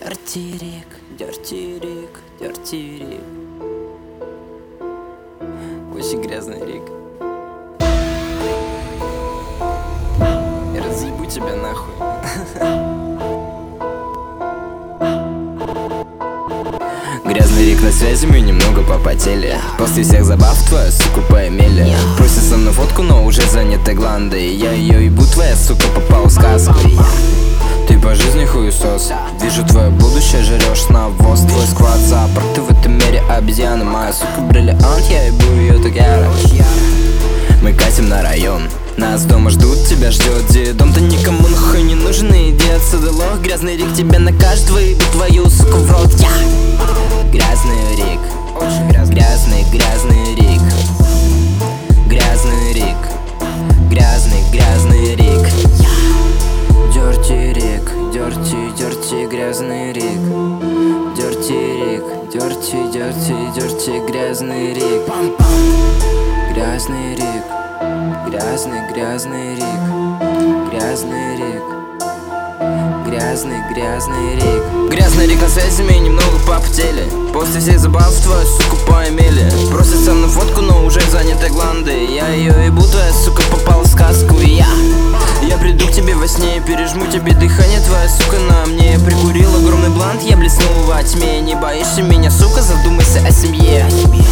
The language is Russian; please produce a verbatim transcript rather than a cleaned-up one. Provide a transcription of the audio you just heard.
Dirty Rick, Dirty Rick, Dirty Rick. Очень грязный Рик. Я разъебу тебя нахуй. Грязный Рик на связи, мы немного попотели. После всех забав твою суку поимели. Просит со мной фотку, но уже заняты гланды. Я ее ебу, твоя сука попала в сказку. Ты по жизни хуесос. Вижу твое будущее, жрешь навоз. Твой сквад запорт, ты в этом мире обезьяна. Моя сука бриллиант, я ебу ее так яро. Мы катим на район, нас дома ждут, тебя ждет дедом. Ты никому нахуй не нужен, иди отсюда лох. Грязный Рик тебя накажет, выебет твою суку в рот. Я грязный Рик, очень грязный, грязный, грязный Рик. Грязный Рик, грязный, грязный Рик. Dirty Rick, dirty, dirty, грязный Рик. Dirty Rick, dirty, dirty, dirty, грязный Рик. Грязный Рик, грязный, грязный Рик. Грязный Рик, грязный, грязный Рик. Грязный Рик на связи, мы немного попотели. После всех забав твою суку поимели. Просит со мной фотку, но уже заняты гланды. Я ее ебу, твоя сука попала в сказку. И я Я приду к тебе во сне и пережму тебе дыхание. Твоя сука на мне прикурил огромный блант. Я блеснул во тьме. Не боишься меня, сука, задумайся о семье.